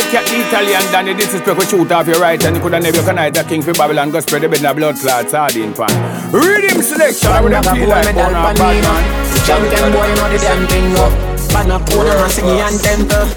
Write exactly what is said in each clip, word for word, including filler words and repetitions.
cat Italian Danny, this is Peco shoot off your right and you coulda never connect a king for Babylon, go spread the bed in a blood clot sardine pan. Rhythm selection, I woulda feel like one of bad man. Champion boy, you know the damn thing up. Bad na put on a singing and temper.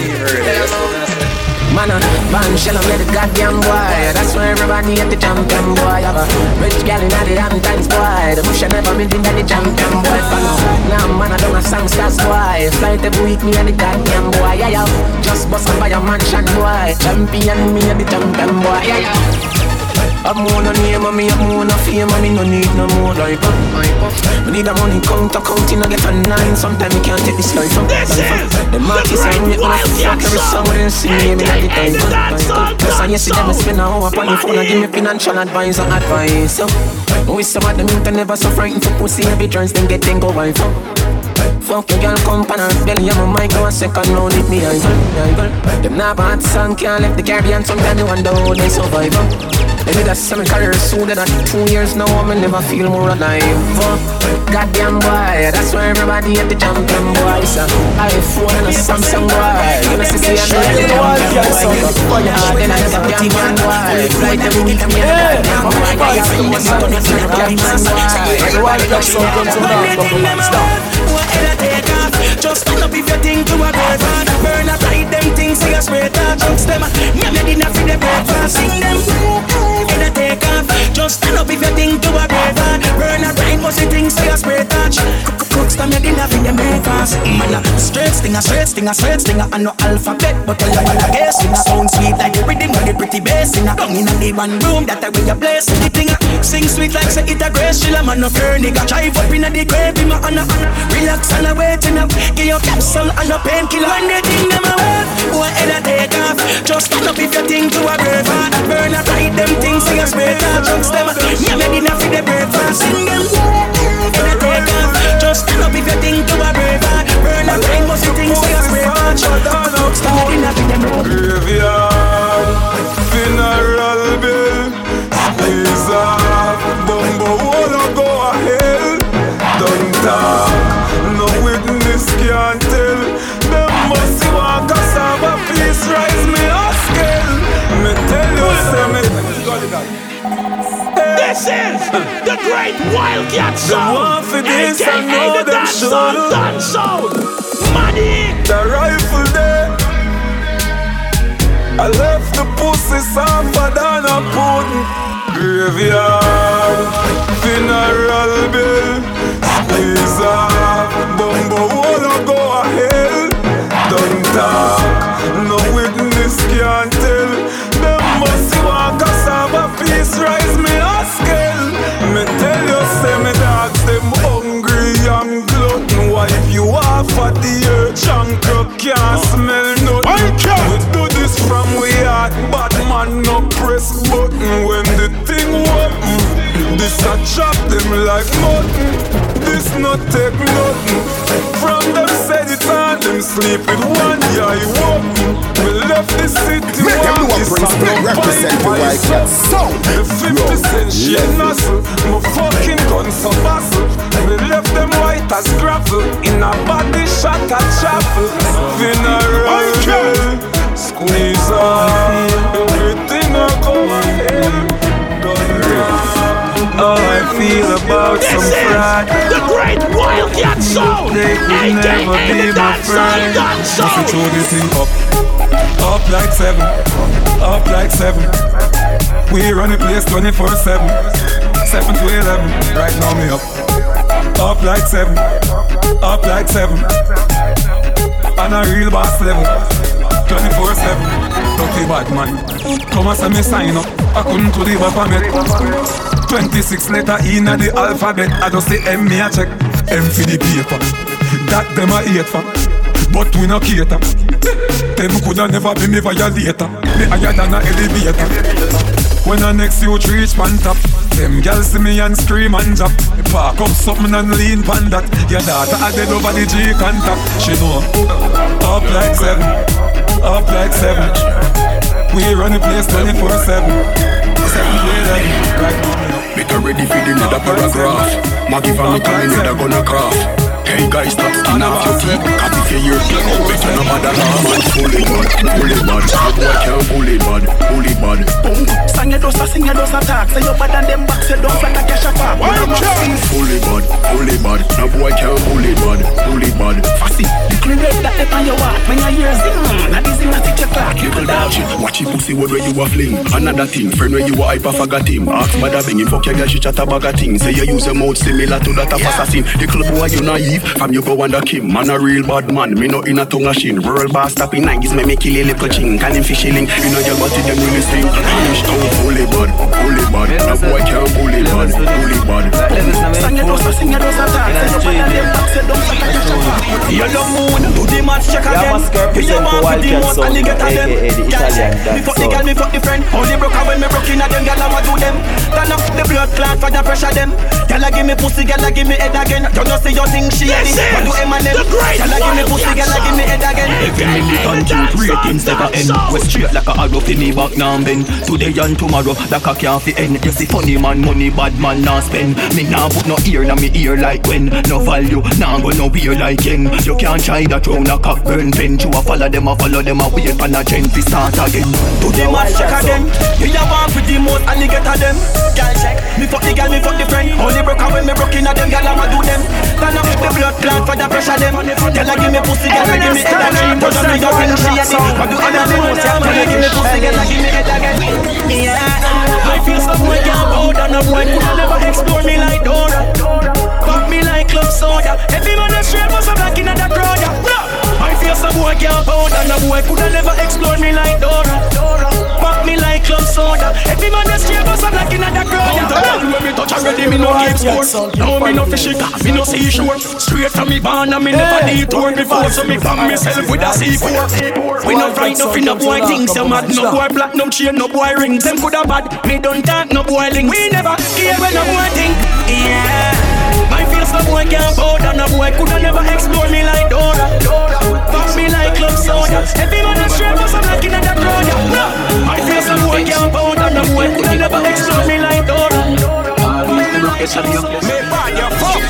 Man, a man shall have made the goddamn boy. That's why everybody at the champion boy. Have a rich gal in the damn times boy. The bush never been in the champion boy. Now man, I don't have songs that's boy. Flight every week me and the goddamn boy. Yeah, yeah. Just bust up by a mansion boy. Champion me and the champion boy. Yeah, yeah. I'm more no name and me, I'm more no fame and me no need no more life up. Me need a money counter, counting I get a nine. Sometimes me can't take this life up. This is the market and me when I fuck every song when they see me, me like the time. Plus and you see them spend a hour upon the phone and give me financial advice and advice. So, with some of them you never so frightened for pussy every turns then get then go wife up. Fuck your girl, come pan her belly, I'm a mic, go a second round with me, I go. Them not bad song, can't left the Caribbean, sometimes you wonder how they survive. Maybe that's some career sooner than two years now, I never feel more alive. Goddamn boy, that's why everybody at the champion boy. So iPhone and a Samsung boy. You know, see, see, I'm the champion boy. Yeah, then I have a champion boy. Flight every week, I'm here. I'm going to see what's up with the champion boy. Everybody got some guns on that, but we want to stop. Just stand up if you think you a girl fan. Burn up like them things, say a straight out jokes them. Yeah, me didn't feel the breakfast. Sing them, and I take off. Just stand up if you think you a girl fan. Burn up like most things, say a straight out. Cooks them, me didn't feel the breakfast. Man, a straight stinger, straight stinger, straight stinger. I no alphabet, but I like a guess. Sing sound sweet like the rhythm of the pretty bass singer. Down in the one room, that I way a place. The thing sing sweet like say it a grace. She'll a man no fear, nigga. Drive up in the grave, be my honor. Relax and a waiting up. Give your capsule and a painkiller. When they think them a work, go ahead and take off. Just stand up if you think you a brave heart. Burn up like them things, say a spray out. Drugs them, yeah, me dinner for the breakfast. Sing them, and I take off. Just stand up if you think you a brave heart. Burn up like most things, say a spray out. Drugs them, me dinner for the breakfast. Graveyard, funeral bill, squeeze off, bumbo, wanna go ahead. Don't talk, no witness can't tell. Them must want us have a peace, rise me a scale. Me tell you, say me. This is the great Wildcat Sound, for this A K A and know the them dance sound, dance sound. Money. The rifle there. I left the pussy softer than a pudding. Graveyard, funeral bill, squeeze off, bumbo, wanna go ahead. Don't talk, no witness can't tell. Them must walk us have a peace, rise me a scale. Me tell you, say me dogs, them hungry and glutton. Why if you off at the earth, junk up can't smell nothing. We do this from we heart, bad man no press button. When the thing open, this a chop them like mutton. This not take nothing. From them said it on them sleep with one eye open. We left the city. Make them know what brings me represent the Wildcat Sound. The fifty cent shit nozzle. My fucking guns so bustle. We left them white as gravel. In a body shot at chapel. Funeral bill, squeeze off. Everything I come ahead. How I feel about This some is fraud. the great Wildcat Sound, They could A K never A be the my dance sound, friend. dance If you sound. throw this thing up, up like seven, up like seven. We run the place twenty-four seven, seven to eleven. Right now me up, up like seven, up like seven. On a real boss level, twenty-four seven. Dirty bad man, come and say me sign up. I couldn't to leave up a met. twenty-six letter in the alphabet. I just say M me a check. M for the paper. That them a hate for. But we no cater. Them coulda never be me violator. Me higher than a elevator. When the next youth reach pan top, them girls see me and scream and drop. Park up something and lean pan that. Your daughter a dead over the G contact. She know. Up like seven, up like seven. We run the place twenty-four seven. Seven to eleven, right now. Make her ready for the nether paragraph. Maggie van me coming nether gonna craft. Hey guys, stop skin off your teeth. Cut if you hear better no matter how much fully. bully bad. No boy can't bully bad, bully bad. Boom, sang your dosa, sing your dosa talk. Say you bad and them back, say don't like a cash a pop. Bully bad, bully bad. No boy can't bully bad, bully bad. Fussy, the red that they on your walk. When you hear zing, now this is not teach your clock. Little dog shit, watch your pussy word where you a fling. Another thing, friend where you a hyper forgot him. Ask mother bang him, fuck your girl, she chat a bag of things. Say you use your mouth similar to that of assassin. The club boy you naive, from you go under Kim. Man a real bad man, me no in a tongue machine. World boss tapping nineties, me make kill a little ching. Can him fishing, you know your body them really sting. Punish down, bully bad, bully bad. No boy can't bully bad, bully bad. Sang your dosa, sing your dosa talk. Say you bad and them back, say don't like a cash a pop. Yellow moon, do the match check again. You want with the most and you get a them. Girl check, me fuck the girl, me fuck the friend. Only broke her when me broke in a them. Girl I'ma do them. Turn up the blood clot for the pressure them. Girl I give me pussy, girl I give me head again. Don't you see your thing she heady? What do Eminem? Girl I give me pussy, girl I give me head again. Every million truth ratings never end. We're straight like a arrow for me back now bend. Today and tomorrow like a can't fi end. You see funny man, money bad man nah spend. Me nah put no ear na me ear like when. No value, nah go no beer like yen. You can't try that round a cock burn pen. You a follow them, a follow them, a wait pan a gen fi start again. Do the match check again. You a want with the most and you get a them. Girl check, me fuck the girl, me fuck the friend. Only broke her when me broke in a them. Girl I'ma do them. Turn up the blood clot for the pressure them. Girl I give me pussy, girl I give me head again. Don't you see your ring she heady? What do Eminem? Girl I give me pussy, girl I give me head again. Yeah, I feel some boy can't bow down. A boy could never explore me like Dora. Fuck me like club soda. Every man a straight must be black in the crowd. I feel some boy can't bow down. A boy could never explore me like Dora. Fuck me like club soda. Every man a straight must be black in the crowd. When me touch already, me no keep score. No, me no fishy car, me no seashore. Straight from me barn and me never detour before. So me fan myself with a C four. We no right nothing, no boy things. You mad, no boy black, no chain, no boy rings. Them coulda bad, me don't talk, no boy link. We never care when no boy think. Yeah, my feels no boy can't bow down. A boy coulda never explore me like Dora. Fuck me like club soda. Every man is straight must be black in the crowd. My feels no boy can't bow down. A boy coulda never explore me like Dora. Me bad your fuck.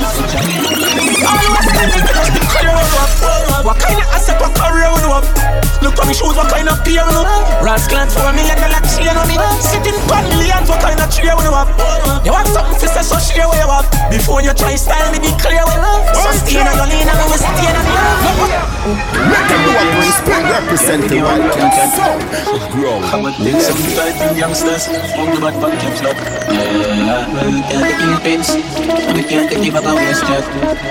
What kind of asset what career we up? Look for me shoes, what kind of peer we up? Rascals for a million dollar chain on me. Sitting for millions, what kind of tree we up? You want something for say so share where you up? Before you try style me, be clear we up. So stay on your lane and we stay on your lane. Let them know what respect represent the white cat sound. Grow. Next up, we fight the youngsters. On the bad bad keeps up. Yeah, we can't take in pains. We can't give up our strap.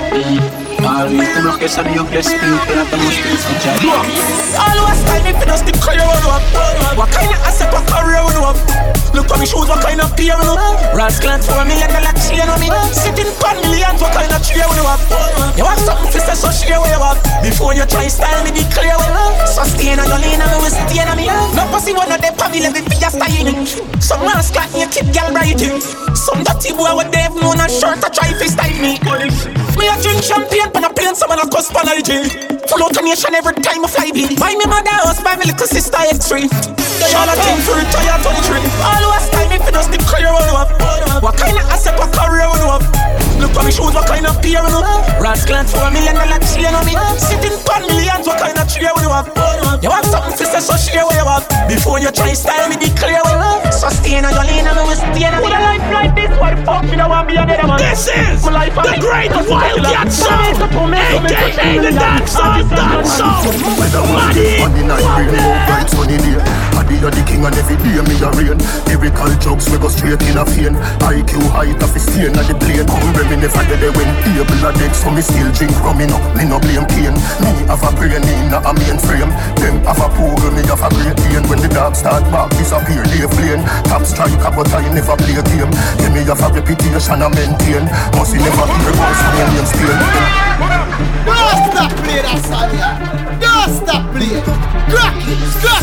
Always the rockets and your best people have the most things to judge. Always time if you just the career we up. What kind of asset what career we up? Look for me shoes, what kind of peer we up? Rascals for a million dollar chain on me. Sitting for millions, what kind of tree we up? You want something for say so share where you up? Before you try style me, be clear we up. So stay on your lane and we stay on me. No pussy one of them for me, let me be a style. Some rascal in your kid girl writing. Some dirty boy with Dave known and short to try to style me. Me a drink champagne when I play someone a cuss panality. Full out a nation every time I fly be. Buy me mother house, buy me little sister X-ray. They all a thing for retire twenty-three. Always time if you just the career one up. What kind of asset what career one up? Look for me shoes, what kind of peer one up? Rascals for a million dollar chain on me. Sitting for millions, what kind of tree one up? You want something for say so share where you up? Before you try style me, be clear where you up. So stay on your lane and we stay on your lane. With a life like this, why the fuck me don't want be a dead man? This is the great Wildcat Sound, A K A the Dance Song, Dance Song. Money, on the night, bring me more bright sunny day. I be the king and every day me a rain. Lyrical jokes we go straight in a vein. I Q height of a stain at the plane. Come me never did they win table a deck, so me still drink rum, me no, me no blame pain. Me have a brain in a mainframe. Them have a pool, me have a great pain. When the dog start back, disappear, they flame. Top striker, but I never play a game. Then me have a reputation I maintain. Must you never hear about some million still. Don't stop playing that song, yeah. Don't stop playing. Crack it, crack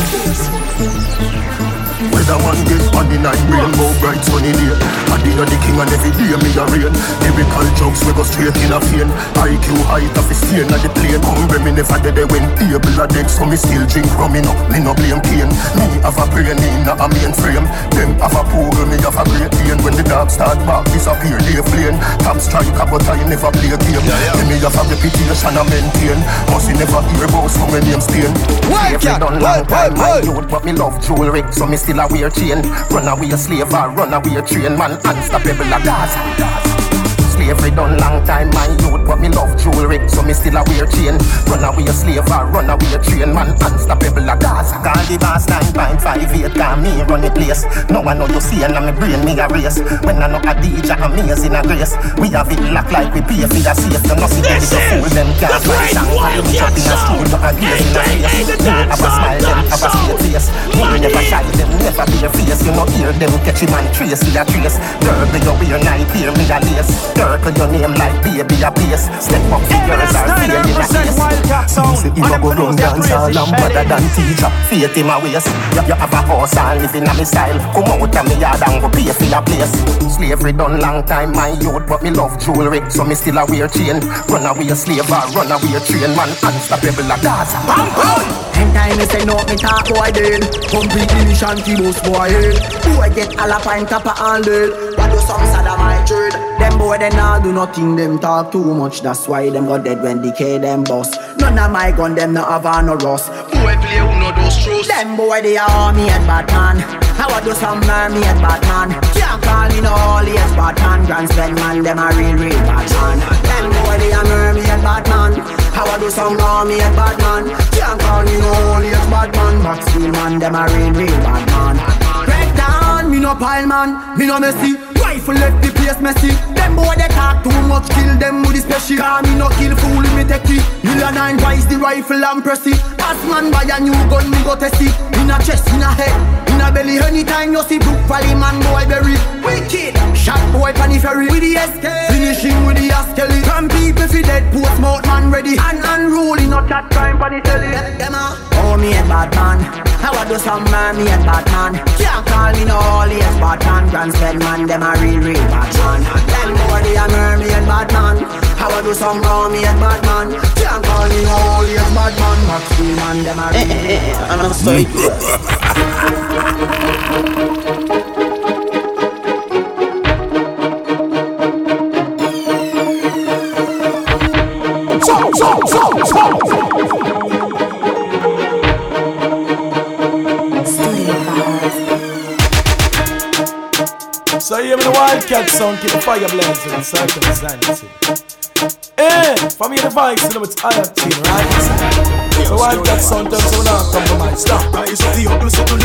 it. Whether one get on the night, rainbow bright sunny day. I be the king and every day me a rain. Lyrical jokes we go straight in a vein. I Q height of a stain at the plane. Hungry me never did they win table a deck, so me still drink rum, me no, me no blame pain. Me have a brain in a mainframe. Them have a pool, me have a great pain. When the dog start back, disappear, they flame. Top striker, but I never play a game. Yeah, yeah. Me have a reputation I maintain. Must you never hear about so my name stain. Slavery done long time, my youth, but me love jewelry, so me still a wear chain. Run away a slave or run away a train, man, unstoppable a Gaza. Slavery done long time, my youth, but me love jewelry, so me still a wear chain. Run away a slave or run away a train, man, unstoppable a Gaza. Call the boss nine point five eight, call me run the place. No one know you see and me brain me a race. When I know a D J amazing a grace, we have it locked like we pay for the safe. You know see them to fool them can't find song. Me drop in a school, but a gaze in a face. Me have a smile, them have a straight face. Me never shy, them never be a face. You know hear them catch him and trace, see a trace. Girl, you wear night, hear me a lace. Circle your name like baby a bass. Step up the girls are fear in a face. Music you go run dance all and better than teacher. Faith in my waist. You, you have a house and live in a me style. Come out of me yard and go pay for your place. Slavery done long time my youth, but me love jewelry, so me still a wear chain. Run away a slave or run away a train, man, unstoppable a Gaza. Ten time me say no, me talk boy dead. Complete mission to most boy head. Boy get all a pint cap and lead. What do some sad of my trade? Them boy they nah do nothing, them talk too much. That's why them got dead when decay them boss. None of my gun them not have no rust. Boy play who know those truths. Them boy they are army and Batman. I want do some army and Batman. Can't call me no all yes Batman. Grand spend man them a real real Batman. Them boy they are army and Batman. I want do some army and Batman. Can't call me no all yes Batman. Max Steel man them a real real Batman. Break down, me no pile man, me no messy. Rifle left the place messy. Them boy they talk too much, kill them with the special. Cause me no kill fool, me take it. Million nine twice the rifle and press it. As man buy a new gun, me go test it. In a chest, in a head, in a belly. Anytime you see Brook Valley man boy berry. Wicked, shot boy pan the ferry. With the S K, finishing with the Askelly. From people fi dead, post mouth man ready. And unruly, not chat crime pan the telly. Them a, oh me and Batman. I want do some man, me and Batman. Can't call me no all yes Batman. Grand spend man, them a real real Batman. Them boy they a me and Batman. I want do some man, me and Batman. Can't call me no all yes Batman. Max Steel man, them a real real Batman. I'm not sorry. So, so, so, so. So you hear me the Wildcat sound, keep the fire blazing inside the insanity. Eh, for me the vibes, you know it's I have team, right? So Wildcat sound turns so now compromise. Stop. Rise up the ugly so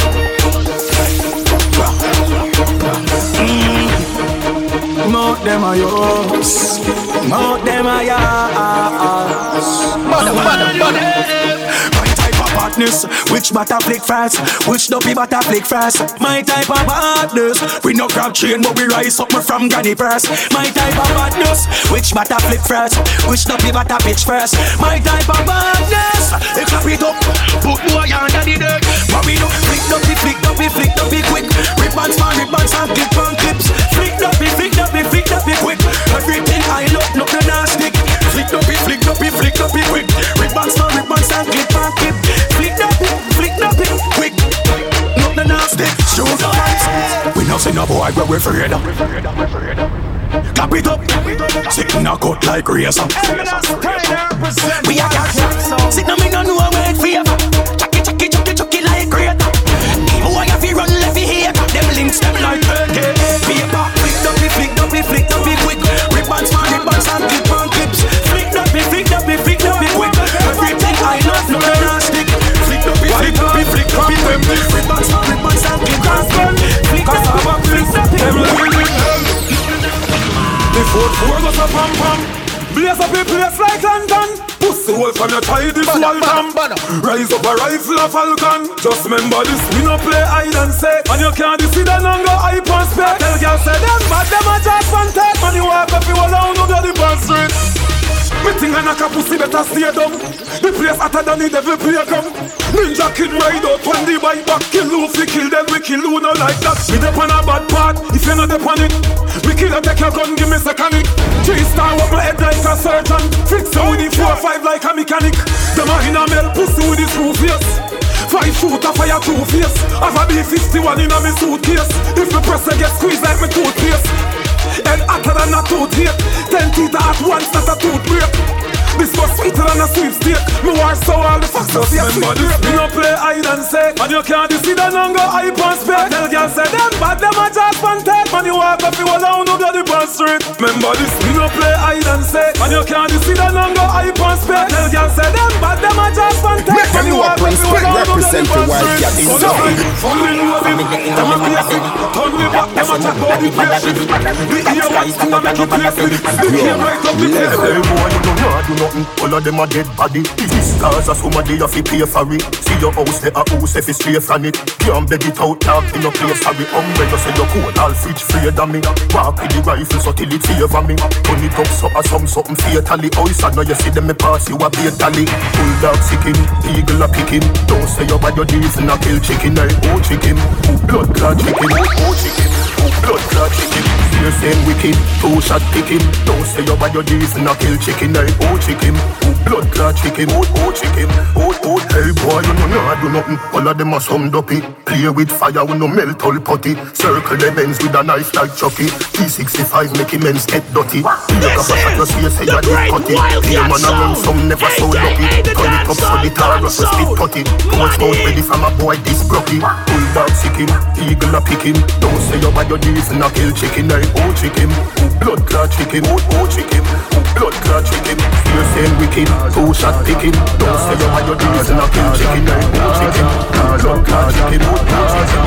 to mount them a yours, mount them a yours. Mother, mother, mother. Partners, which butter flick fast, which dopey butter flick fast. My type of partners, we no grab chain but we rise up from granny purse. My type of partners, which butter flick fast, which dopey butter pitch first. My type of partners, they clap it up, put boy under the dirt. But we do flick dopey, flick dopey, flick dopey quick. Ribbons man, ribbons and clip on clips. Flick dopey, flick dopey, flick dopey quick. Everything I love, no the dance stick. Flick dopey, flick dopey, flick dopey quick. Ribbons man, ribbons and clip on clip. Flick up it, flick up it, quick. Not the nasty, shoot the lights. We now see no boy where we're afraid. Clap it up, sit in a cut like razor. We are cats, sit now me no know wait for you. Chucky, chucky, chucky, chucky like greater. Even when you feel run left here, them links them like A K. Paper, flick up it, flick up it, flick up it quick. Ribbons, man, ribbons and clip on clips. Flick up it, flick up it, flick up it quick. Everything I love, no the nasty. Flick up it, flick up it, flick up it. Ribbons, man, ribbons and clip on clips. Flick up it, flick up it. The fourth four goes a pam pam. Blaze up a place like London. Pussy wolf from your child is welcome. Rise up a rifle of falcon. Just remember this, we no play hide and seek. And you can't see the non go hype and spec. Tell girl say them bad, them a just one take. Man you walk up, you alone, no bloody band street. Me think I knock a pussy better stay down. The place hotter than the devil playground. Ninja kid ride out when the bike back. Kill who fi kill them, we kill who no like that. We dep on a bad part, if you not dep on it. We kill and take your gun, give me second. Three star wobble head like a surgeon. Fix you with the four five like a mechanic. Them a in a male pussy with the screw face. Five foot of fire two face. Have a B fifty-one in a me suitcase. If me press I get squeezed like me toothpaste. Head hotter than a tooth here. Ten teeth at once, not a tooth break. This was sweeter than a sweepstake. Me war so all the facts of the sweet. Me no play hide and seek, and you can't see the longer hype and spec. Tell girl say them bad, them a just one take. Man you walk up, you was down no bloody bus street. Remember this, me no play hide and seek, and you can't see the longer hype and spec. Tell girl say them bad, them a just one take. Man you walk up, you was down no bloody bus street. So now, falling in love with them a basic. Turn me back, them a chat about the basic. The earwax to make you place it. The game right up the place. Hey boy, you don't know do nothing. All of them a dead body. This cause of somebody you fi pay for it. See your house, they a house if it's straight from it. Can't beg it out, dog, in no place for it. Umbrella say you cold, all fridge afraid of me. Walk with the rifle so till it favor me. Turn it up so or some something fatally. House I know you see them me pass you a fatally. Bulldog sick him, eagle a pick him. Don't say you bad your deeds and a kill chicken. I oh chicken, oh blood clot chicken, oh chicken, oh blood clot chicken. You're saying wicked, two shot pick him. Don't say you bad your deeds and a kill chicken. I oh chicken, oh blood clot chicken, oh oh chicken, oh oh. Hey boy, you know I do nothing. All of them are some dopey. Play with fire, we no melt all potty. Circle the bends with a knife like Chucky. T sixty-five make him ends get dirty. Look up at your face, say you're dead cutty. Play man around, some never so lucky. Turn it up so the tar was a spit putty. Much more ready from a boy this brocky. Bulldog sick him, eagle a pick him. Don't say you bad your deeds and a kill chicken. I oh chicken, blood clot chicken, oh oh chicken, blood clot chicken. You're saying wicked, two shot pick him. Don't say you bad your deeds and a kill chicken. I oh chicken, blood clot chicken, oh oh chicken.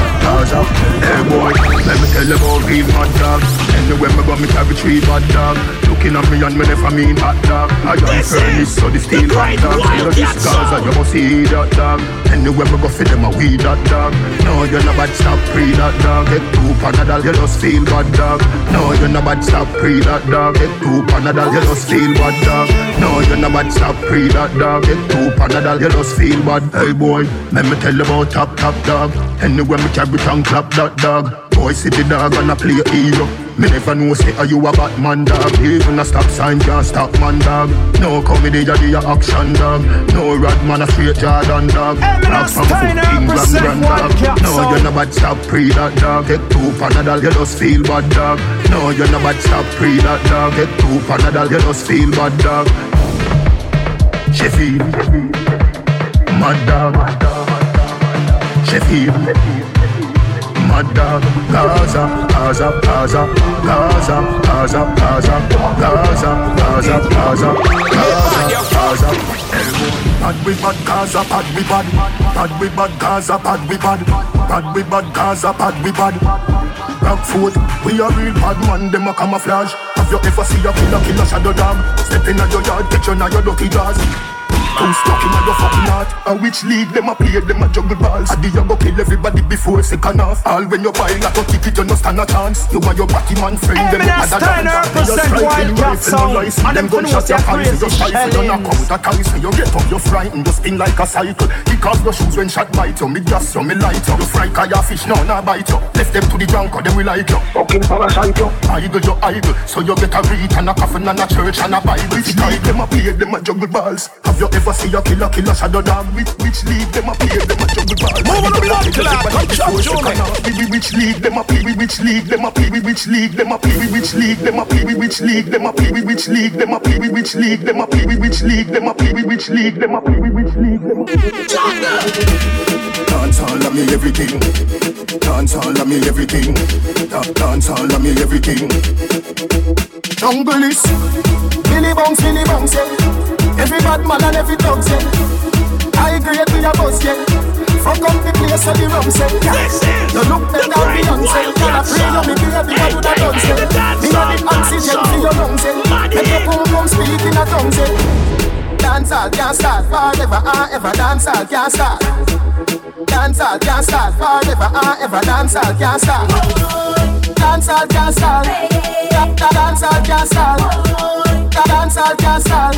Hey boy, let me tell you about real mad dog. Anywhere me go me carry three bad dog. Looking at me and me never mean hot dog. I am furnace so the steel hot dog. You know this cause I you must see that dog. Anywhere me go fit them a weed that dog. No you're not bad stop pre that dog. Get two panadol you just feel bad dog. No you're not bad stop pre that dog. Get two panadol you just feel bad dog. No you're not bad stop pre that dog. Get two panadol you just feel bad. Hey boy, let me tell you about top top dog. Anywhere me carry tongue clap that dog. Boy see the dog and I play hero. Me never know say are you a Batman dog. Even a stop sign can't stop man dog. No comedy you do your action dog. No rod man a straight Jordan dog. Black from foot England grand dog. No you're not bad stop pre that dog. Get two panadol you just feel bad dog. No you're not bad stop pre that dog. Get two panadol you just feel bad dog. Sheffield, mad dog. Sheffield, mad dog. Gaza, Gaza, Gaza, Gaza, Gaza, Gaza, Gaza, Gaza, Gaza, Gaza, Gaza. Bad we bad Gaza, bad we bad. Bad we bad Gaza, bad we bad. Bad we bad Gaza, bad we bad. Rockfoot, we a real bad man, them a camouflage. Have you ever see a killer, killer shadow dog? Step in a your yard, picture now your lucky jaws. Who's stuck in your fucking heart? And which league them a play, them a juggle balls. I do you go kill everybody before second half. All when you buy like a ticket, you no stand a chance. You and your batty man friend, them a other dance. They just striking rifle and lice. And them gunshot your hands, you just rifle. You knock out a ties. You get up, you frightened, you spin like a cycle. Kick off your shoes when shot bite you. Me gas you, me light you. You fry cause your fish, no, no bite you. Left them to the drunk, or them will like you. Fucking parasite you. Idle, you idle. So you get a read and a coffin and a church and a Bible. Which league them a play, them a juggle balls. Have you ever see a killer, killer shadow dog? Which, which league them a play, them a juggle balls. Move on the blood clot, come chop Johnny. Which league them a play, which league them a play, which league them a play, which league them a play, which league them a play, which league them a play, which league them a play, which league them a play, which league them a play, which league them a play. Dance all of me everything. Dance all of me everything. Dance all of me everything. Jungle is Billy Bounce, Billy Bounce, yeah. Every bad man and every dog, yeah. I agree with your boss, yeah. Fuck up the place so the rum, say, yeah. You look better than Beyonce. You're a free, you me baby, you do the dance, yeah. Me have the oxygen for your lungs, yeah. Make your boom boom speak in a tongue, yeah. Dance all can't start forever and ever. Dance all can't start. Dance all can't start forever and ever. Dance all can't start. Dance all can't start. Dance all can't start. Dance all can't start.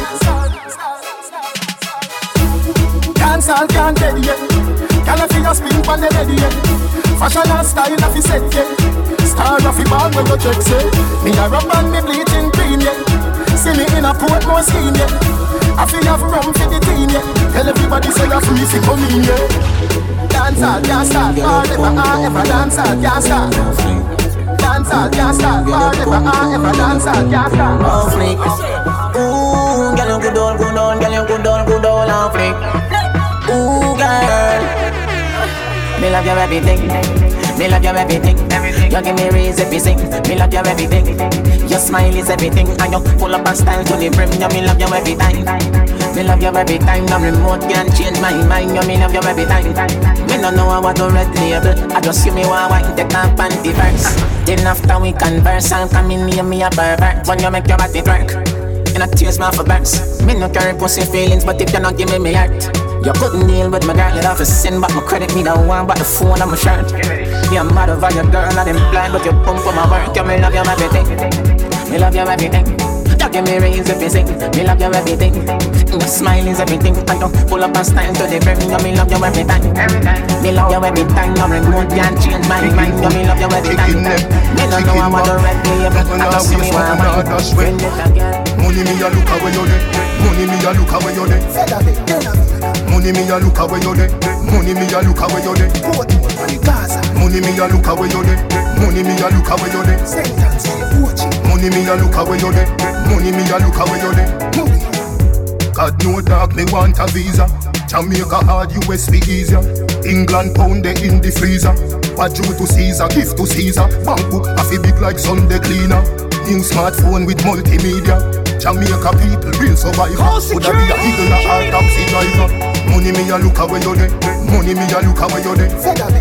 Dance all can't dead yet. Can I feel your spin on the lady yet? Fashion and style of the set yet. Star of the ball when you check say. Me a rub and me bleaching green yet. See me in a port more scheme yet. I feel have rum for the team yet. Tell everybody say you're free to come in yet. Dance all can't start forever and ever. Dance all can't start. Dance all can't start forever and ever. Dance all can't start. Ooh, girl, you good old on, girl, you good on, good on, and flick. Ooh, girl, me love your everything. Me love your everything. You give me raise everything. Me love your everything. Your smile is everything, and you pull up a style to the brim. You me love you every time. Me love you every time. No remote can change my mind. You me love you every time. Me no know what to red label. I just see me one white take off panty verse. Then after we converse, I'll come in near me a pervert. When you make your body twerk, you not tears me for burns. Me no carry pussy feelings, but if you not give me me heart, you couldn't deal with my girl. You have to send back my credit. Me don't want but the phone and my shirt. Yeah, I'm mad over your girl, not implied, but you pump for my work. You me love you everything. Me love you everything. You give me raise everything. Me love you everything. Your smile is everything. I don't pull up a style to the brim. You me love you every time. Me love you every time. No remote can't change my mind. You me love you every time. Me don't know I want to red label. I just see me one mind. Money me a look away you dey. Money me a look away you dey. Money me a look away you dey. Money me a look away you dey. Money me a look away you dey. Money me a look away you dey. Money me a look away you dey. Money me a look away you dey. God no dog me want a visa. Jamaica hard, U S be easier. England pound they in the freezer. What due to Caesar, gift to Caesar. Bank book a fi big like Sunday cleaner. New smartphone with multimedia. Jamaica people real survivor. Coulda be a eagle or taxi driver. Money me a look away you dey. Money me a look away you dey.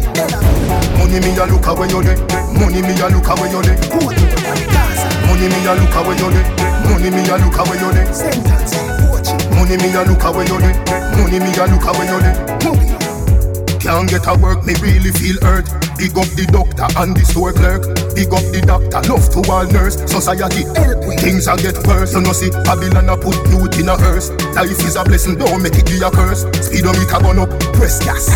Money me a look away you dey. Money me a look away you dey. Money me a look away you dey. Money me a look away you dey. Money me a look away you dey. Money me a look away you dey. Can't get a work, me really feel hurt. Big up the doctor and the store clerk. Big up the doctor, love to all nurse. Society help when things a get worse. You know see, Babylon a put youth in a hearse. Life is a blessing, don't make it be a curse. Speedometer gone up, press gas.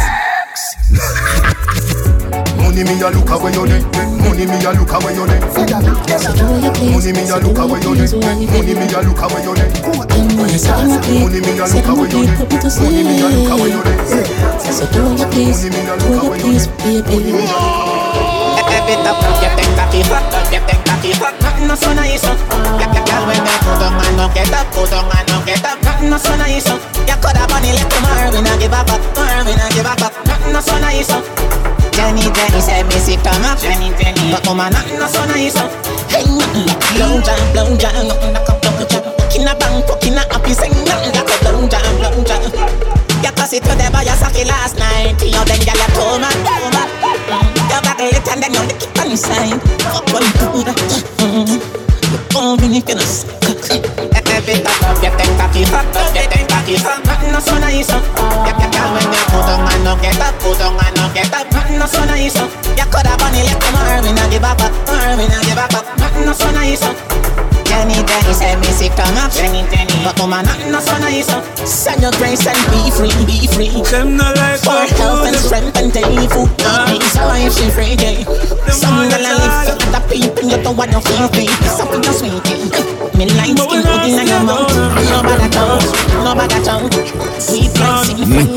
Money me a look away you dey. Money me a look away you dey. Money me a look away you dey. Money me a look away you dey. Money me a look away you dey. Money me a look away you dey. So do you please, do you please, baby. Every time you think that you fuck up, you think that you fuck up. Nothing so nice, so girl when they put on and don't get up, put on and don't get up. Nothing so nice, so you coulda bunny left tomorrow, we not give up, tomorrow we not give up. Nothing so nice, so Jenny, Jenny said me sick come up, Jenny, Jenny. But come on, nothing so nice, so hey, blow jam, blow jam, nothing like a blow jam. Cook in a bank, cook in a happy, sing nothing like a blow jam, blow jam. You cause it to the boy you suck it last night. You then get your toe man, toe man. You back it and then you lick it on the side. Fuck what you do that. You don't really feel us. Every time you think that you fuck up, you think that you fuck. Nothing so nice. You can tell when you put on and don't get up, put on and don't get up. Nothing so nice. You coulda bunny left tomorrow, we not give up, tomorrow we not give up. Nothing so nice. Jenny, Jenny said me sick come up, Jenny, Jenny. But woman, nothing so nice. Send your grace and be free, be free. Them not like for health and strength and daily food. It's a life she free day. Some girl I live for the people, you don't want no feel free. Something just sweet. Me like skin pudding in your mouth. Nobody touch, nobody touch. Sweet like seafood.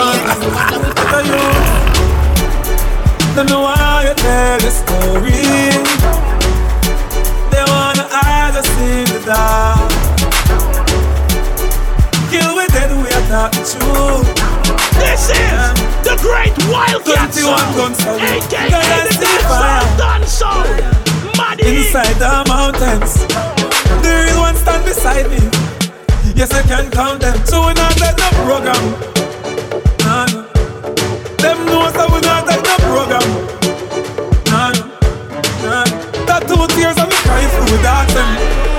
Don't know why you tell the story. They wanna hide us in the dark. Kill with it, we are not the truth. This is the Great Wildcat Sound, A K A the Dancehall Sound. Money inside the mountains. The real one stand beside me. Yes, I can count them. So we not let no program. Nah, no. Them knows that we not let no program. Nah, no. Nah. That two tears of me crying through without them.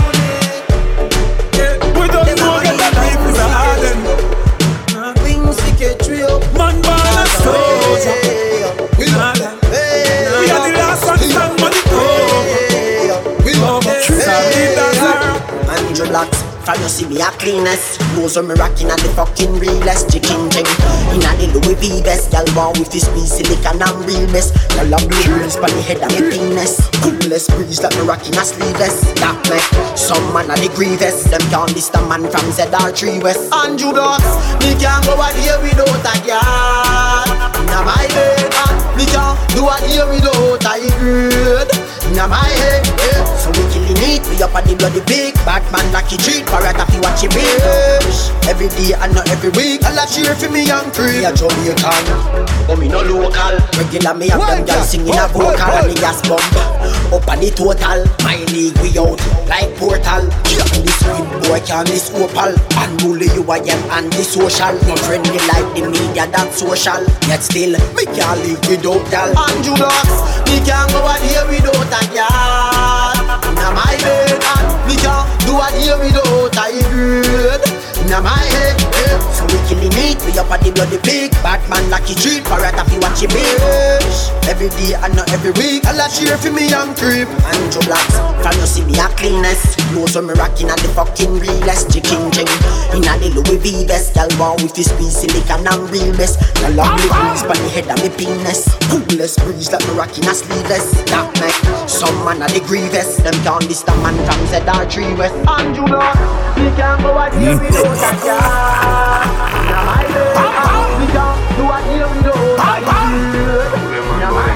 Yeah, we don't know that that life is a harden. Nah. Man born a soldier. Nah, nah. We are the last one stand money go. Oh, sorry, that's her. Andrew Locks. From you see me a cleanest. Those are me rockin' at the fucking realest. Chicken thing inna the Louis V vest. Y'all want with this squeeze silicon and real mess. Y'all have blue rings pon the head of me penis. Coolest breeze like me rockin' a sleeveless. That make some man a the grievous. Them can't list a man from Z R three West. Andrew Dogs, me can't go out here without a girl. Inna my head, man, me can't do out here without a girl. Inna my head, yeah. So we killing each meet me up at the bloody big bad man lucky treat. Parrot if you watch it bitch. Every day and not every week. I'll cheer for me young creep. Me a Jamaican, but me no local. Regular me have them girls singing a vocal and the gas bump up on the total. My league we out like portal. And this sweet boy can miss opal. And bully you I am anti-social. No friendly like the media that's social. Yet still me can't live without gal. Andrew Blocks, me can't go out here without a gal. Now my bed and me can't do a here without a good. Now my head, eh. So we killing meat, we up at the bloody pig. Batman lucky treat, parrot if you watch it bitch. Every day and not every week, I'll cheer for me young creep. Andrew Blocks, from you see me a cleanness. Clothes when me rocking at the fucking realest. Chicken ching, in a the Louis V vest. Y'all want with his squeeze silicon and real best. The lovely breeze by the head of me penis. Coolest breeze like me rocking a sleeveless. That make some man a the grievous. Them can't diss the man from Z R three West. Andrew Blocks, we can't go out here without a car. Now my bed, we can't do a deal without a good. Now my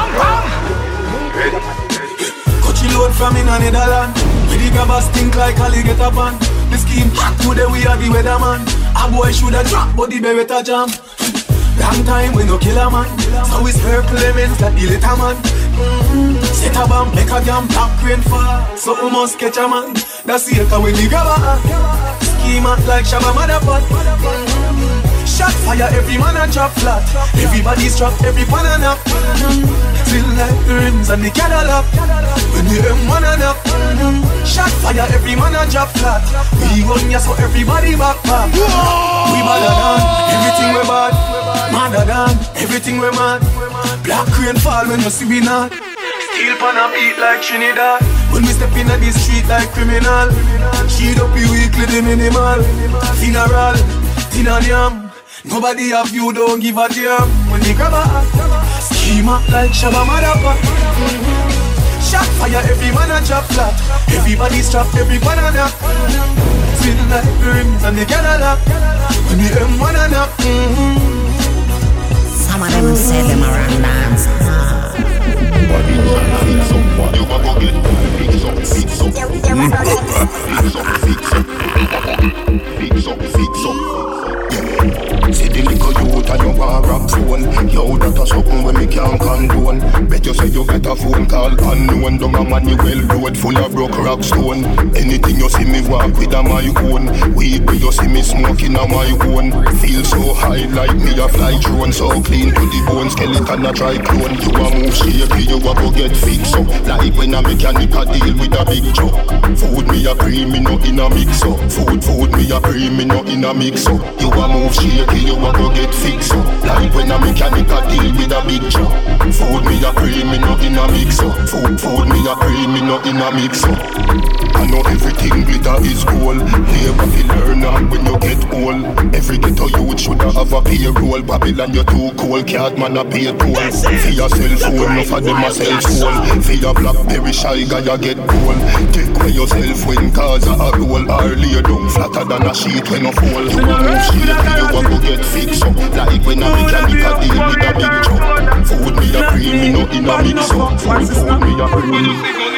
bed. Coachy load from in a Netherland. We the grabbers think like alligator pan. The scheme hot today we are the weatherman. A boy shoulda drop but the beretta jam. Long time we no kill a man. So we circle elements like the little man. Mm-hmm. Set a bomb, make a damn top crane fall. So we must catch a man. That's the echo when the grabber. Scheme hot like Shabba Motherpot. Mm-hmm. Shot fire, every man a drop flat. Everybody's trapped, every pan a nap. Mm-hmm. Feel like the rims and the Cadillac. When the M one a nap. Mm-hmm. Shot fire, every man a drop flat. We run ya so everybody back back. We badder than everything we bad. Madder than everything we mad. Black rain fall when you see we not. Steel pan a beat like Trinidad. When we step in the street like criminal. Cheat up you weekly the minimal. Funeral, tin and yam. Nobody have you, don't give a damn. When they grab a scheme up like Shabba Motherpot. Mm-hmm. Shot fire, every man a drop flat. Everybody's trapped, every banana. Mm-hmm. Feel like rims and the Cadillac. When the M one a nap. Mm-hmm. Some of them say them around dance. You a go get fix up, fix up, fix up, fix up, fix up, fix up. See the liquor youth and you want rap phone. Yo, that a something when me can't condone. Bet you say you get a phone call unknown. Down a Manuel road full of broke rock stone. Anything you see me walk with a my own. Weed when you see me smoking a my own. Feel so high like me a fly drone. So clean to the bone, skeleton a try clone. You a move shaky, you a go get fixed up. Like when a mechanic a deal with a big truck. Food me a pre, me no in a mix up. Food, food me a pre, me no in a mix up. You a move shaky, you a go get fixed up. Like when a mechanic a deal with a big truck. Food me a pre, me no in a mix up. Food, food me a pre, me no in a mix up. I know everything glitter is gold. Never feel learn all when you get old. Every ghetto youth shoulda have a payroll. Babylon you too cold, can't man a pay toll. For your cell phone, enough of them a cell phone. For your Blackberry shy guy you get gold. Take away yourself when cars are a roll. Or lay down flatter than a sheet when you fall. You a move shaky, you a go get fixed up. Like when a mechanic a deal with a big truck. Food me a pre, me no in a mix up. Food, food me a pre.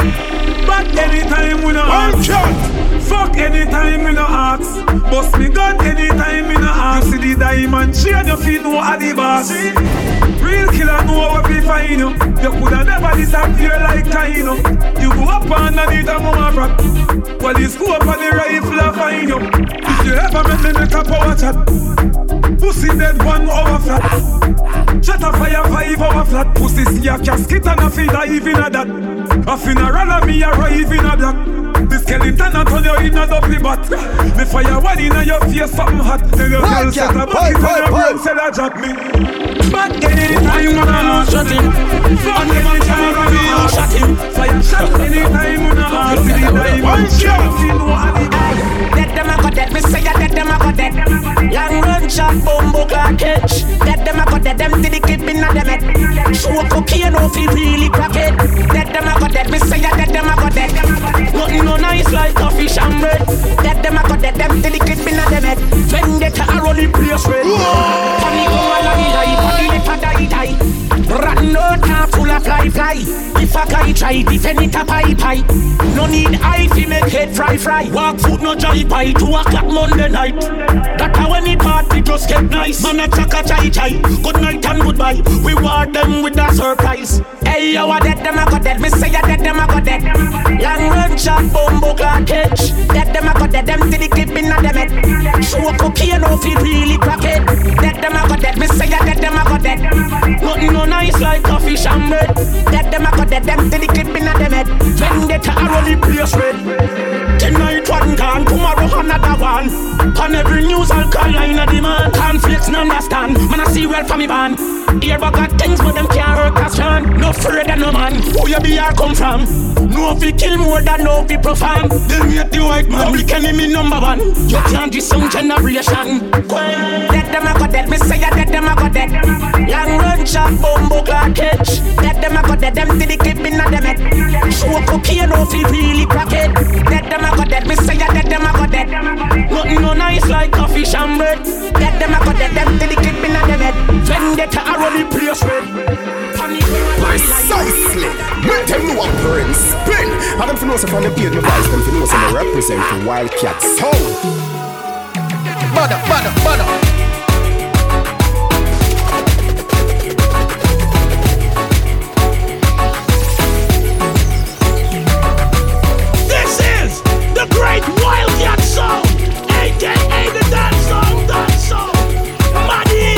But anytime we no ask. Fuck anytime we no ask. Bust me gun anytime we no ask. See the diamond chain you feel no a the boss. Real killer know what we find you. You coulda never disappear like Kaino. You go up underneath a mama rock. While you scope on the rifle I find you. If you ever make me make a power chat. Pussy dead one hour flat. Shut a fire five hour flat. Pussy see a casket and a feed dive in a that. A funeral and me arrive in a black. The skeleton and turn you in a dopey bat. The fire one in a your face something hot. Then your girl set a bucket and your brain said a jack me. But anytime when I shot him. Fuck anytime when I shot him. Fire shot anytime when I see the diamond. She no alibi. Dead them a go dead, me say ya dead them a go dead. Long run shot, bumbo clock catch. Dead them a go dead, them see the clip in a them head. Show cocaine off he really crack it. Dead them a go dead, me say ya dead them a go dead. Nothing no nice like coffee and bread. Dead them a go dead, them see the clip in a them head. Vendetta a rolling place red. Funny go a lie lie, funny let a die die. Rotten no time full of fly fly. If If a guy try, defend it a pie pie. No need eye fi make head fry fry. Walk foot no dry pie, two o'clock Monday night. That a when it party just get nice. Man a chaka chai chai, good night and goodbye. We war them with a surprise. Hey yo, a dead them a go dead. Me say a dead them a go dead. Long run shot, bumbo clock catch. Dead them a go dead. Them to the clip in a them head. Show a cocaine off it really crack it. Dead them a go dead. Me say a dead them a go dead. Nothing no nice like coffee shambred. Dead them a go dead. Them to the clip in a them head. Vendetta a rolling place red. Tonight one gone, tomorrow another one. On every news alkaline a demand. Conflicts no understand. Man I see well from me band. Here but got things but them can't hurt us strong. No afraid of no man. Who you be or come from? No fi kill more than no fi profane. They make the white man public enemy number one. You can't do some generation. Dead them a go dead. Me say a dead them a go dead. Long run shot bumbo clock catch. Dead them a go dead. Them to the clip in a them head. Show a cocaine off fi really crack it. Dead them a go dead. Me say a dead them a go dead. Nothing no nice like coffee shambred. Dead them a go dead. Them to the clip in a them head. Vendetta a rolling place red. Precisely. Make them know a prince spin. And them for know from the beard my voice. Them for know some represent the Wildcat sound. Bada, bada, bada. This is the great Wildcat sound, aka the dance song, dance song. Money.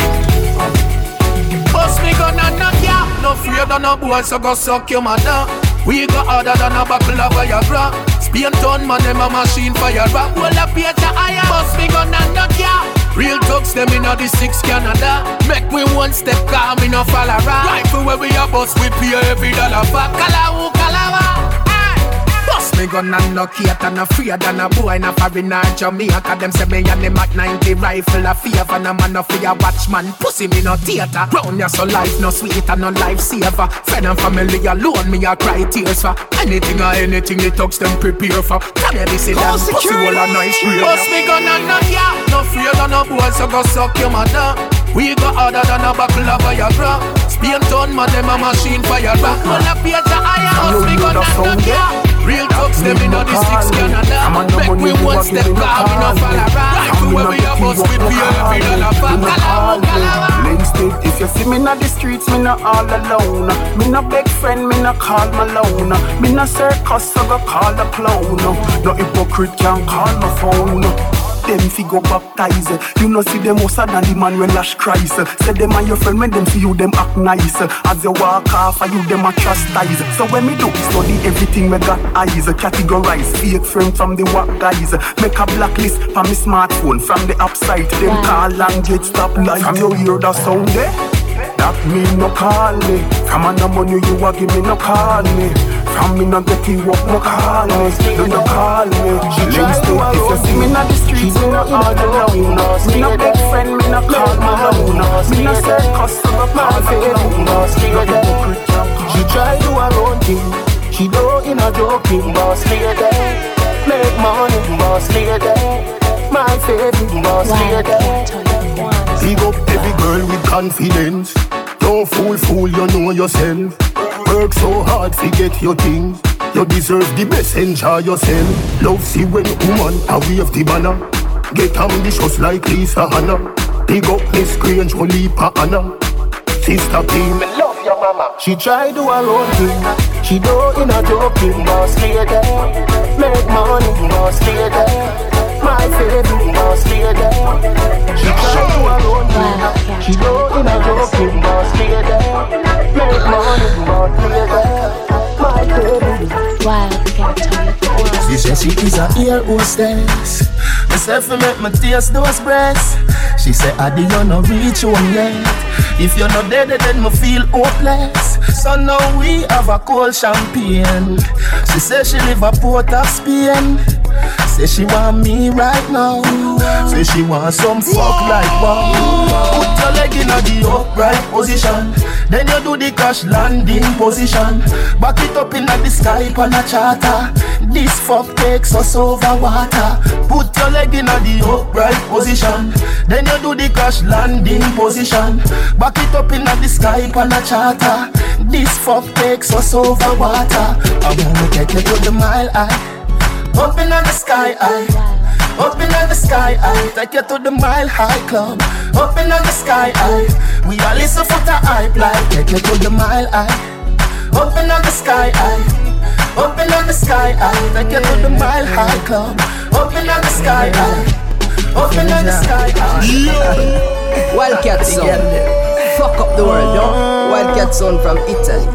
Bust me gun and knock ya. No fear than a boy, so go suck your mother. We go harder than a buckle of Viagra. Spain town man, them a machine fire rock. Well up here to higher. Bust me gun and knock ya. Real thugs, them in the six Canada. Make me one step, cause me no fall around. Rifle where we a bust, we pay every dollar for. Kalawu, kalawa. Bust me gun and knock it and afraid than a boy in a foreign or Jamaica. Them say me and them at ninety rifle a favor. No man no fear watchman, pussy me no theater. Round ya so life no sweet and no life saver. Friend and family alone me a cry tears for. Anything or anything the thugs them prepare for. Come here listen them pussy all a nice real. Bust me gun and knock ya. No fear than a boy so go suck your mother. We go harder than a buckle of Viagra. Spain town man them a machine fire rock. Well up here to higher. Bust me gun and knock ya. Real thugs, them in the six Canada. Make we one step, cause we no fall around. Right where we a bust, we pay every dollar for. Kalawu, kalawa. Instead, if you see me in the streets, me not all alone. Me no big friend, me no call Malone. Me no circus, so go call a clown. No hypocrite can call my phone. Them fi go baptize. You know see them hustle than the man when lash cries. Say them and your friend when them see you them act nice. As you walk off and you them a chastise. So when me do study everything we got eyes. Categorize fake friend from the whack guys. Make a blacklist from me smartphone. From the upside them call and get stop light. From you hear that sound there? That me no call me. From a no money you a give me no call me. From me no get you up no call me. You no call me. Links to if you see me in the streets, me no all alone. Me no big friend, me no call my own. Me no say customer call me. She try do her own thing. She do in a joking. Boss lady, make money. Boss lady, my favorite. Boss lady. Big up every girl with confidence. Don't fool, fool, you know yourself. Work so hard to get your things. You deserve the best, enjoy yourself. Love see when woman a wave the banner. Get ambitious like Lisa Hanna. Big up Miss Grange, Olipa Anna. Sister P, me love your mama. She try do her own thing. She do in a joking. Boss lady, make money. Boss lady, my favorite. Boss lady. She try do her own thing. She do in a joking. Boss lady, make money. Boss lady, my favorite. Wildcat. She said she is a ear hostess. Myself I make my taste those breasts. She said, Adi, you no reach home yet. If you're not dead, then me feel hopeless. So now we have a cold champagne. She said she live a Port of Spain. Say she want me right now. Say she want some fuck like wow. Put your leg in the upright position. Then you do the crash landing position. Back it up in the sky on a charter. This fuck takes us over water. Put your leg in the upright position. Then you do the crash landing position. Back it up in the sky on a charter. This fuck takes us over water. I wanna take you to the mile high. Up in the sky high. Up in the sky high. Take you to the mile high club. Up in the sky high. We all listen for the hype like. Take you to the mile high. Up in the sky high. Up in the sky high. Take you to the mile high club. Up in the sky high. Up in the sky high. Wildcat sound. Fuck up the world, yo. Wildcat sound from Italy.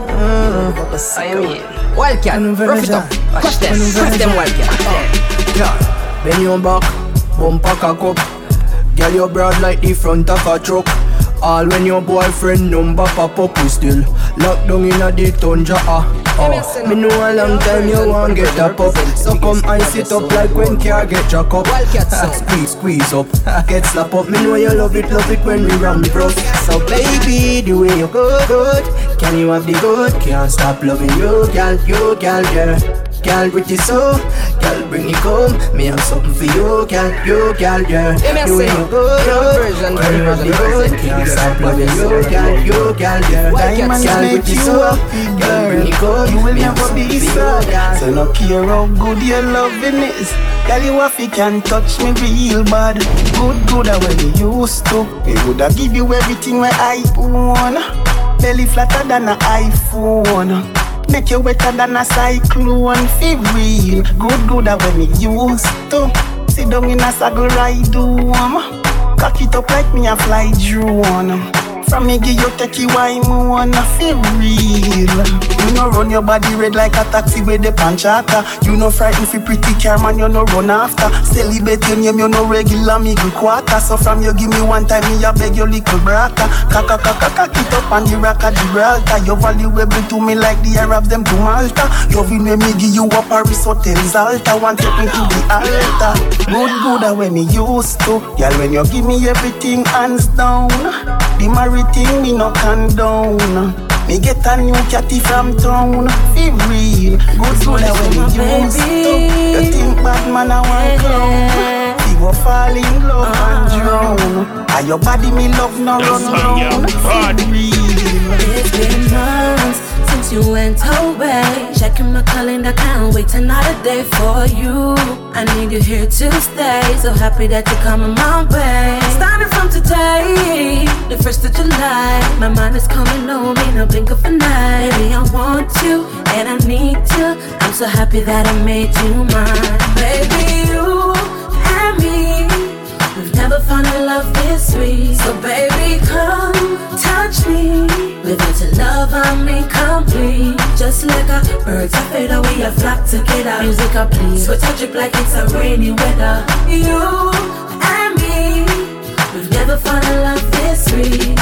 I am here. Wildcat, rough it up. Crush them, crush them Wildcat. Yeah, bend your back, bumper cock up. Girl, you broad like the front of a truck. All when your boyfriend number pop up, we still locked down in a the tundra. Ah, oh. Me know a long time you want get up up. So come and sit up like when car get jack up. Squeeze, squeeze up, get slap up. Me know you love it, love it when we ram the rough. So baby, the way you go good, can you have the good? Can't stop loving you, girl, you, girl, yeah. Girl, with you so, girl, bring it home. Me have something for you, girl, you, girl, yeah. The way you go good, can you have the good? Can't stop loving you, girl, you, girl, yeah. Diamonds make you happy, girl. You will never be sad. So no care how good your loving is. Girl, you have you can touch me real bad. Good, good, when you used to. Me woulda give you everything where I own. Belly flatter than an iPhone. Make you wetter than a cyclone. Feel real. Good, good, when you used to. Sit down in a saddle ride home. Cock it up like me a fly drone. From me give you take you why me wanna feel real. You no run your body red like a taxi with the panchata. You no frighten fi pretty car man, you no run after. Celibate your name, you no regular me go quarter. So from you give me one time, me a beg your little brata. Kaka kaka cock it up on the rock of Gibraltar. You valuable to me like the Arabs them to Malta. Loving when me give you a Paris Hotel's altar. Want take me to the altar. Good good when me used to. Girl when you give me everything hands down. The married thing me no condone. Me get a new catty from town. Feel real. Good good when me used to. You think bad man I want clown. You go fall in love and drown. And your body me love no run round. Feel real. It's been months since you went away. Checking my calendar, can't wait another day for you. I need you here to stay. So happy that you're coming my way. Starting from today, the first of July, my mind is coming on me, no blink of an eye. Baby, I want you and I need you. I'm so happy that I made you mine. Baby, you and me, we've never found a love this sweet. So baby, come touch me. Without your love, I'm incomplete. Just like a birds that fade away, a flock together. Music I play, sweat I drip like it's a rainy weather. You and me, we've never found a love this sweet.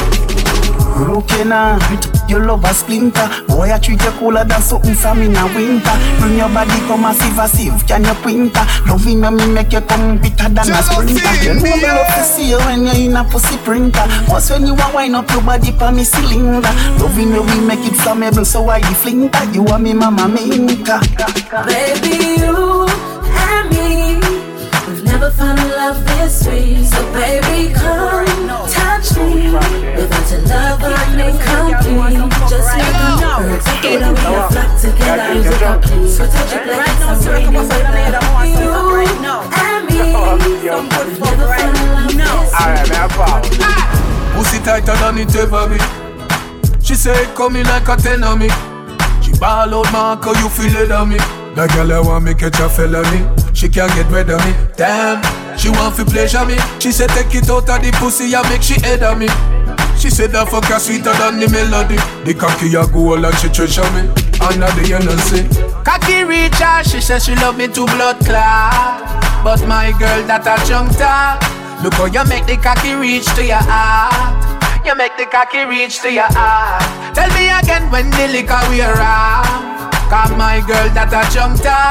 Broken heart, your love a splinter. Boy, I treat you cooler than something from in a winter. Bring your body come massive, massive, can you printer? Loving me make you come bitter than a sprinter. You know me love to see you when you're in a pussy printer. Once when you a wind up your body for me cylinder. Loving you we make it flammable, so I the flinter. You are me mama minka. Baby, you and me, we've never found a love this sweet. So baby, come touch me. Without your love, I'm incomplete. Just like a bird together, we a flock together. Music I play, so touch it like it's a rainy weather. You and me, we've never found a love this sweet. Pussy tighter than it ever be. She say it coming like a ten on me. She ball out Marco, you feel it on me. That girl I want me catch a felony. She can't get rid of me. Damn, she want to pleasure me. She said take it out of the pussy and make she head on me. She said that fuck her sweeter than the melody. The cocky a go and she treasure me. Under the N L C. Cocky reach her, she says she love me to blood clot. But my girl that a junk talk. Look how you make the cocky reach to your heart. You make the cocky reach to your heart. Tell me again when the liquor wear off. Cause my girl that a junk talk.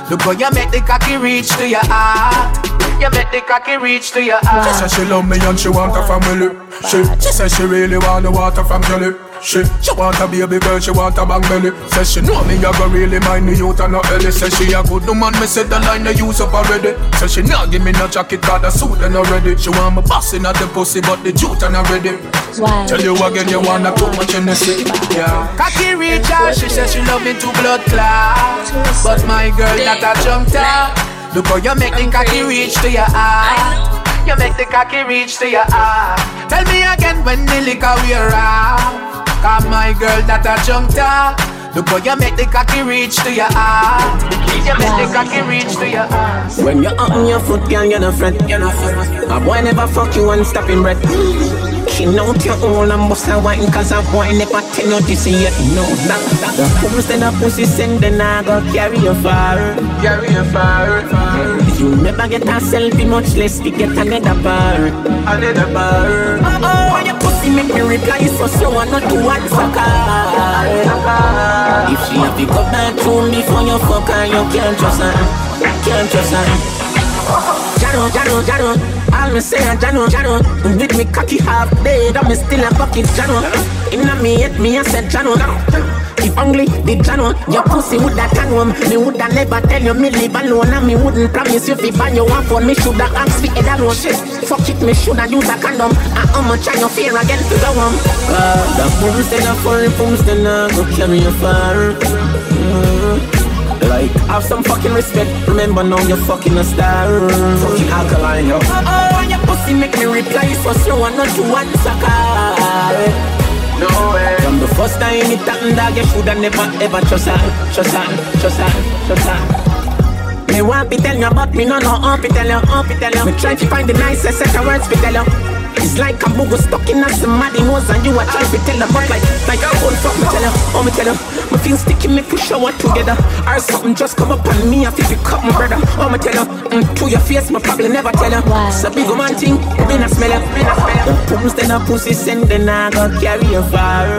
Look how you make the cocky reach to your heart. You make the cocky reach to your heart. She said she love me and she want a family. She, she said she really want the water from Jelly. She, she want a baby girl, she want a bang belly. Says she know me, I go really mind me youth and not Ellie. Says she a good woman, me said the line they use up already. Says she not give me no jacket, got the suit and already. She want me bossing at the pussy, but the jute and already. Wow. Tell you again, you wanna too much in the city. Yeah. Cocky reach out, she says she love me to blood clot. But my girl that a jumped out. Look how you make the cocky reach to your heart. You make the cocky reach to your heart. Tell me again when the liquor wear out. Cause my girl that a jumped out. Look how you make the cocky reach to your heart. You make the cocky reach to your heart. When you're up on your foot, girl, you're not fret. You're not fret. A boy never fuck you and stop him breath. She know your own and bust a wine. Cause a boy never tell you this yet. No, that, that. The fools and the pussy send then I go carry you far. Carry you far, far. You never get a selfie, much less we get another bar. Another bar. Oh, oh, your pussy make me reply so slow and not to answer call. If she have to go back to me for your fuck her, you can't trust her. Can't trust her. Jano, Jano, Jano. All me say a Jano, Jano. With me cocky half dead, I'm still a bucket Jano. Inna me hit me, I said Jano. If only the Jano, your pussy woulda tan home. Me woulda never tell you me live alone. And me wouldn't promise you if you buy your one phone. Me shoulda ask for head alone. Shit, fuck it, me shoulda use a condom. And how much I you fear again to go home. Uh, the fools then a foreign fools then a go carry you far. Mm. Like, have some fucking respect. Remember now you're fucking a star. Fucking alkaline, yo. Oh, oh, your pussy make me reply so slow and not to answer call. No way. From the first time it happened, dog, you shoulda never ever trust her, trust her, trust her, trust her. Me want to tell you about me, no, no, want to tell you, want to tell you. Me try to find the nicest set of words to tell you. It's like a booger stuck in a somebody nose and you are trying to tell them but like, like a whole fuck, me tell you, oh me tell you. Me feel sticky, me push our together. Or something just come up on me, I feel pick up my brother. Oh me tell you, mm, to your face, me probably never tell you. Wow. It's a big man thing, me not smell you, me not smell you. The pools then a pussy send then I go carry you far.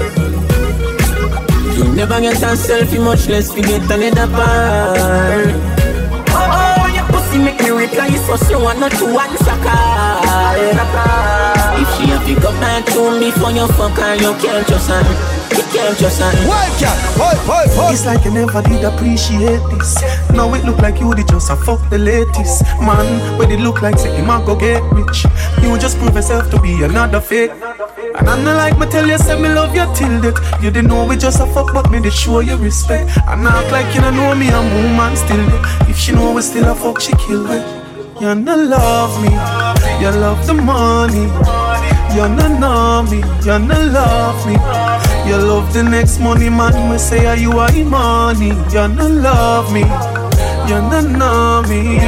You never get a selfie, much less we get another part. Oh, oh, your pussy make me reply so slow and not to answer call. If she have to go back to me for your fuck her, you can't trust her. You can't trust her. Wildcat, wild, wild, wild. It's like you never did appreciate this. Now it look like you did just a fuck the latest. Man, when it look like say you might go get rich. You just prove yourself to be another fake. And I'm not like me tell you, say me love you till death. You didn't know we just a fuck, but me did show you respect. And act like you don't know me, I'm woman still there. If she know we still a fuck, she kill me. You not love me, you love the money. You not know me, you not love me. You love the next money man, we say are you are money. You not love me, you not know me.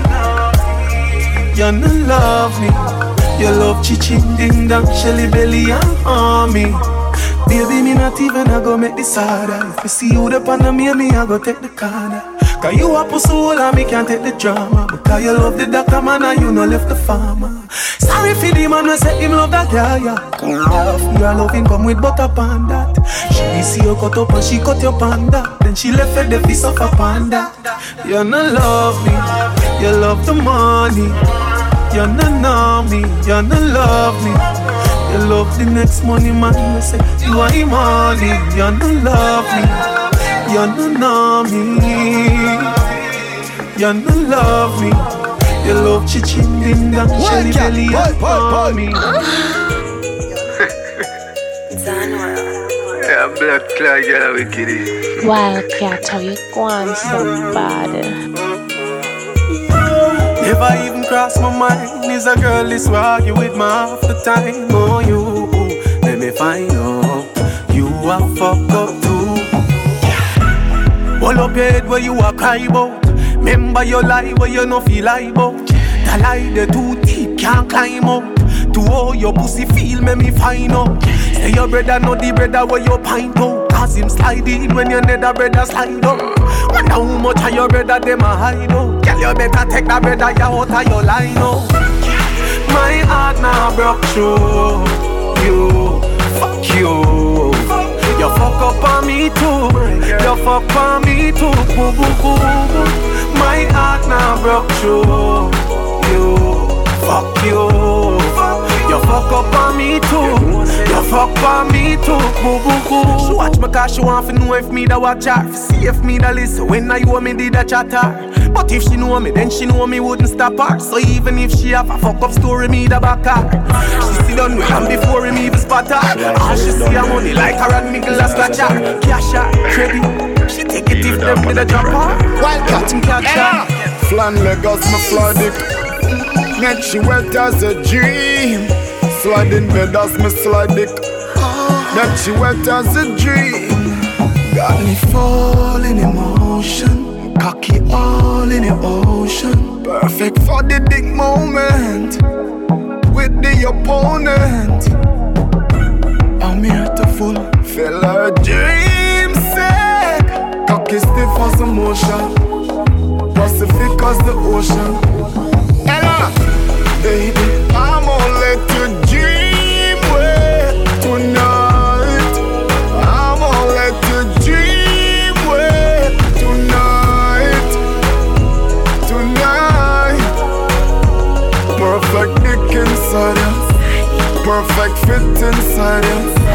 You not love me. You love chichin ding dong, shelly belly and army. Baby, me not even a go make this harder. If I see you the pan of me, me I go take the corner. Cause you a pussy hole and me can't take the drama. Because you love the doctor man and you no left the farmer. Sorry for the man who say him love that guy, yeah. Your loving come with butter pan that. She see you cut up and she cut your panda. Then she left for the piece of a panda. You no love me, you love the money. You no know me, you no love me. You love the next money man, we say you are money. You no love me, you no know me. You no love me. You love chichin ding dong, shelly belly and palmy. Yeah, blood clot, girl, we get it. Wildcat, how you going so bad? Never even cross my mind. Is a girl this will argue with me half the time. Oh, you, let me find out. You are fucked up too. Hold up your head where you are cry about. Remember your lie where you no feel like about. The lie the too deep can't climb up. To all your pussy feel make me find out. Say your brother not the brother where you pint out. Cause him slide in when your nether brother slide up. Wonder how much of your brother them a hide out. Girl, you better take that brother you out of your line out. My heart now broke through you. Fuck you. You fuck up on me me too. You fuck on me too. Boo boo boo boo. My heart now broke through. You, fuck you. You fuck up on me too. You fuck on me too. Boo boo boo. She watch me cause she want to know if me da watch her. See if me da listen when I you me did a chatter. But if she know me, then she know me wouldn't stop her. So even if she have a fuck up story, me da back her. She sit down with him before him even spot her. All she see her money like her and me glass scratch her. Cash her, credit. She take it if them with a jump her. Wildcat and catch her. Flan Lagos, my fly dick. Make she wet as a dream. Slide in bed as me slide dick. Make she wet as a dream. Got me falling in motion. Cocky all in the ocean. Perfect for the dick moment. With the opponent. I'm here to fulfill her dream sick. Cocky stiff as a motion. Pacific as the ocean. Ella, baby, I'm gonna let you dream with tonight. I'm gonna let you dream with tonight. Tonight. Perfect dick inside you. Perfect fit inside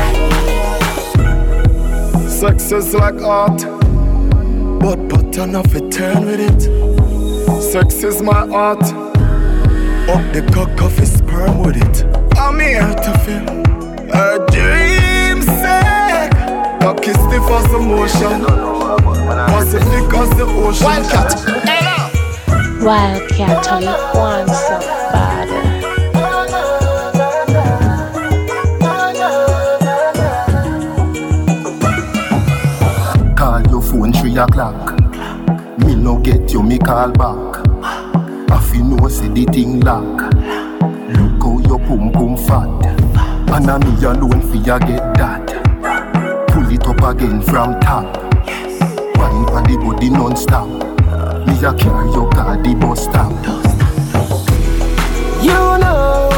you. Sex is like art, but pattern of it turn with it. Sex is my art. Up the cock of his sperm with it. I'm here to feel a dream sick. Cocky stiff as the motion. Pacific as the ocean. Wildcat. Wildcat, how you want so bad? Call your phone three o'clock. Me no get you, me call back. If you know say the thing lock. Look how your pum pum fat. And a me alone for ya get that. Pull it up again from top. Wine for the body non-stop. Me a carry your car the bus stop. You know,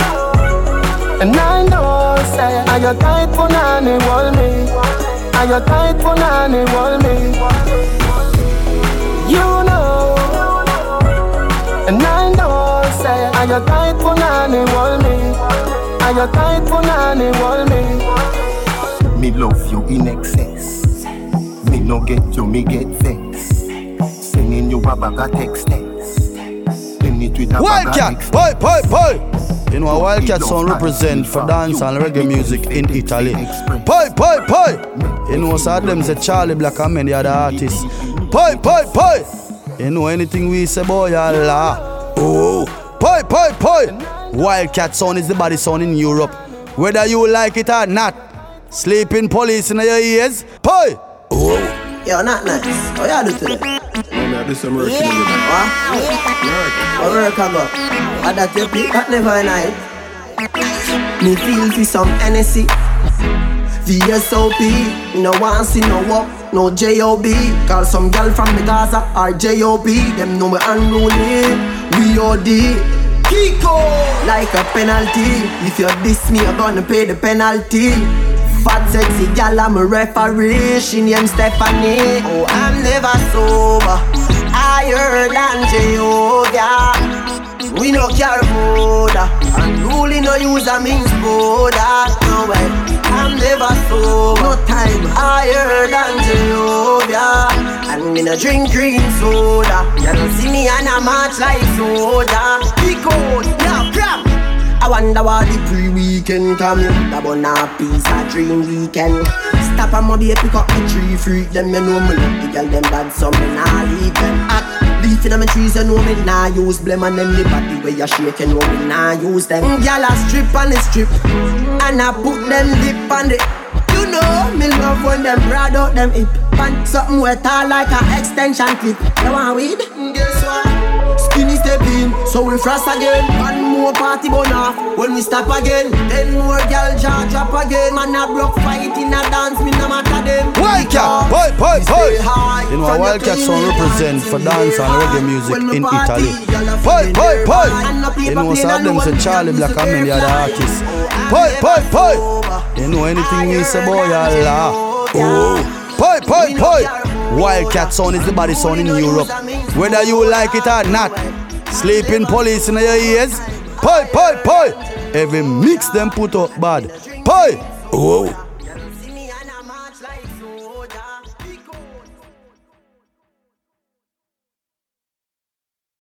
and I know, say I got tight for nanny, wall me. I got tight for nanny, wall me. You know, and I know, say I got tight for nanny, wall me. I got tight for nanny, wall me. Me love you in excess. Me no get you, me get vex. Sending you a bag of text text. Send it with a Wildcat, boy, boy, boy. You know a Wildcat sound represent for dance and reggae music in Italy. Boy, boy, boy. You know some of them say Charlie Black and many other artists. Boy, boy, boy. You know anything we say, boy, Allah. Oh, boy, boy, boy. Wildcat sound is the body sound in Europe. Whether you like it or not. Sleeping police in your ears. Boy. Oh. Yo, not nice. How you do today? I do some work. Yeah. What? What work I got? I that you pick but never night. Me feel for some N S C. V S O P. No one see no walk, no J O B. Call some girl from the Gaza or J O B. Them know me unruly. We O D. Kiko. Like a penalty. If you diss me, I'm gonna pay the penalty. Fat sexy gal, I'm a referee. She named Stephanie. Oh, I'm never sober. Higher than Jehovah. We no care border. And ruling no use a means border. No way. I'm never sober. No time higher than Jehovah. And me no drink green soda. You don't see me and I march like soda. Big old, now crap. I wonder why the pre-weekend come in. That one a piece of dream weekend. Stop and maybe pick up the tree freak. Them you know me love the girl them bad, so me nah leave them. Act leaf in my trees, you know me nah use blame. And then the body where you shake, you know me nah use them. Girl a strip on the strip, and I put them lip on the. You know me love when them broad out them hip. And something wet all like a extension clip. You want weed? Guess what? Skinny step in, so we frost again. One more party burn off when we stop again. Then more girl jaw drop again. Man a broke fight in a dance, me no matter them. Wildcat, boy, boy, boy. You know a Wildcat song represent for dance and reggae music in Italy. Boy, boy, boy. You know some of them say Charlie Black and many other artists. Boy, boy, boy. You know anything we say, boy, Allah. Oh. poi, poi. Wildcat sound is the body sound in Europe. Whether you like it or not. Sleeping police in your ears. Poi, poi, poi. Every mix them put up bad. Poi. Whoa.